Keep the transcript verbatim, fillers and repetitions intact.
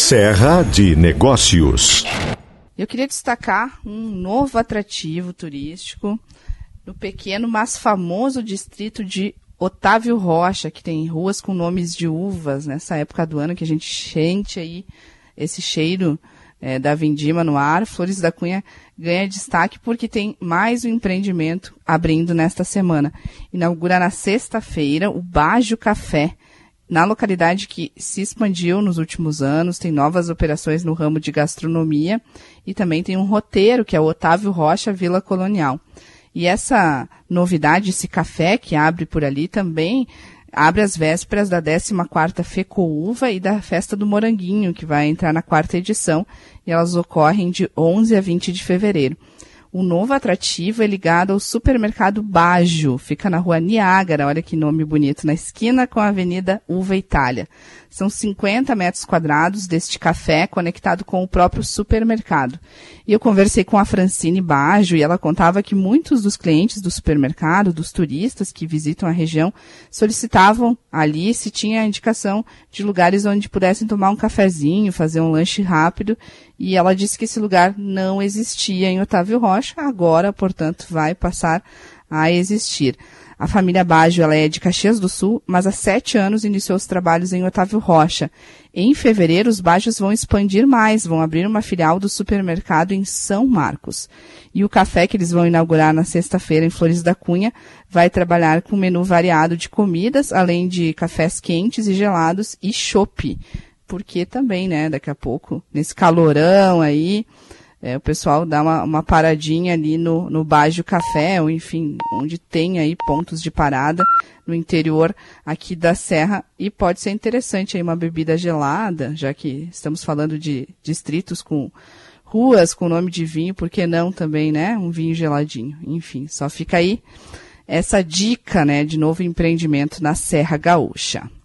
Serra de Negócios. Eu queria destacar um novo atrativo turístico no pequeno, mas famoso distrito de Otávio Rocha, que tem ruas com nomes de uvas, nessa época do ano que a gente sente aí esse cheiro é, da vindima no ar. Flores da Cunha ganha destaque porque tem mais um empreendimento abrindo nesta semana. Inaugura na sexta-feira o Bajo Café, na localidade que se expandiu nos últimos anos, tem novas operações no ramo de gastronomia e também tem um roteiro, que é o Otávio Rocha Vila Colonial. E essa novidade, esse café que abre por ali, também abre as vésperas da décima quarta FECOUVA e da Festa do Moranguinho, que vai entrar na quarta edição, e elas ocorrem de onze a vinte de fevereiro. O novo atrativo é ligado ao supermercado Bajo, fica na rua Niágara, olha que nome bonito, na esquina com a Avenida Uva Itália. São cinquenta metros quadrados deste café conectado com o próprio supermercado. E eu conversei com a Francine Bajo e ela contava que muitos dos clientes do supermercado, dos turistas que visitam a região, solicitavam ali se tinha indicação de lugares onde pudessem tomar um cafezinho, fazer um lanche rápido. E ela disse que esse lugar não existia em Otávio Rocha, agora, portanto, vai passar a existir. A família Bajo, ela é de Caxias do Sul, mas há sete anos iniciou os trabalhos em Otávio Rocha. Em fevereiro, os Bajos vão expandir mais, vão abrir uma filial do supermercado em São Marcos. E o café que eles vão inaugurar na sexta-feira em Flores da Cunha vai trabalhar com um menu variado de comidas, além de cafés quentes e gelados e chopp. Porque também, né, daqui a pouco, nesse calorão aí, é, o pessoal dá uma, uma paradinha ali no, no Bajo Café, ou enfim, onde tem aí pontos de parada no interior aqui da Serra, e pode ser interessante aí uma bebida gelada, já que estamos falando de distritos com ruas com nome de vinho, por que não também, né, um vinho geladinho. Enfim, só fica aí essa dica, né, de novo empreendimento na Serra Gaúcha.